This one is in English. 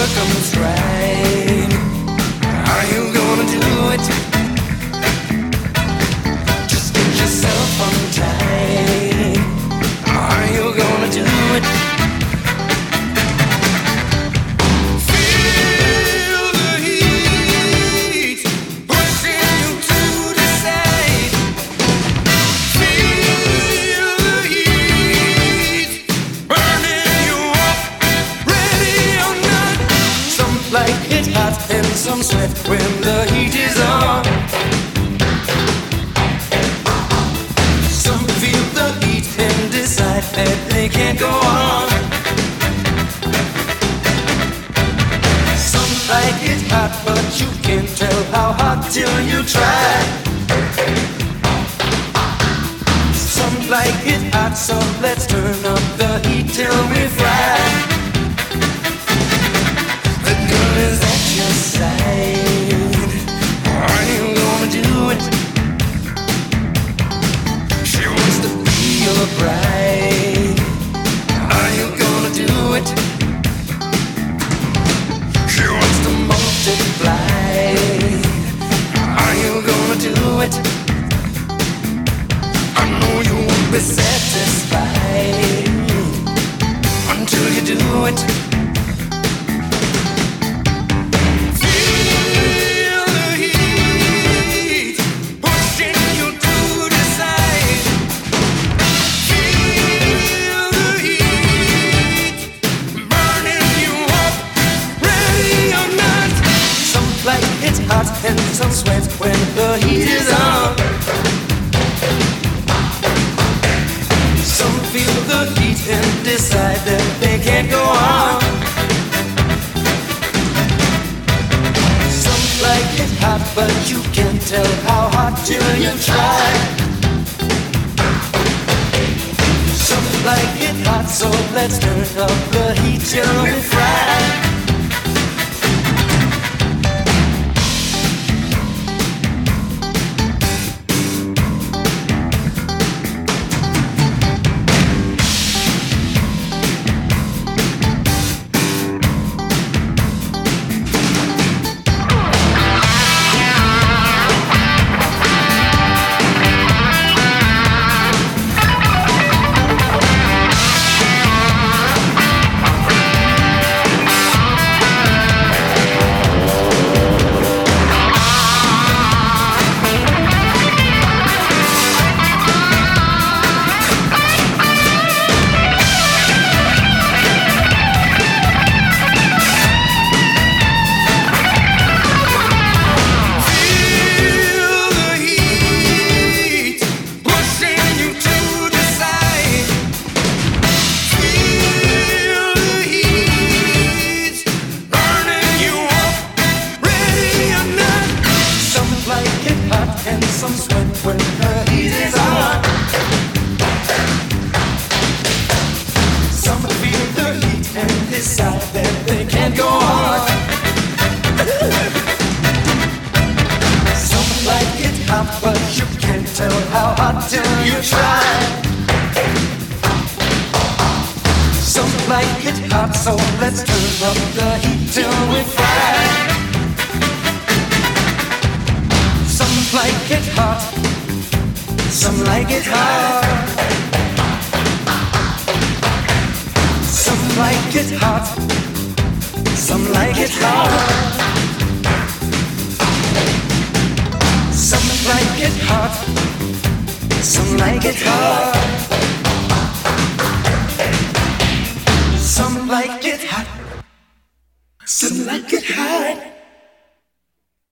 circumscribe. Are you gonna do it? Just get yourself untied. Are you gonna do it? Feel the heat pushing you to decide. Feel the heat burning you up, ready or not. Some like it hot and some sweat when the heat is on. Some feel the heat and decide that they can't go on. Some like it hot, but you can't tell how hot till you try. Some like it hot, so let's turn up the heat till we fry. The girl is at your side. Are you gonna do it? She wants to be your bride. Are you gonna do it? She wants to multiply. Are you gonna do it? I know you won't be satisfied until you do it. Feel the heat pushing you to decide. Feel the heat burning you up, ready or not. Some like it hot and some sweat when the heat is on. Some feel the heat and decide that they can't go on. Some like it hot, but you can't tell how hot till you try. Some like it hot, so let's turn up the heat till we fry. Like it hot, so let's turn up the heat till we fry. Some like it hot, some like it hot. Some like it hot, some like it hot. Some like it hot, some like it hot. Some like it hot, some like it hot.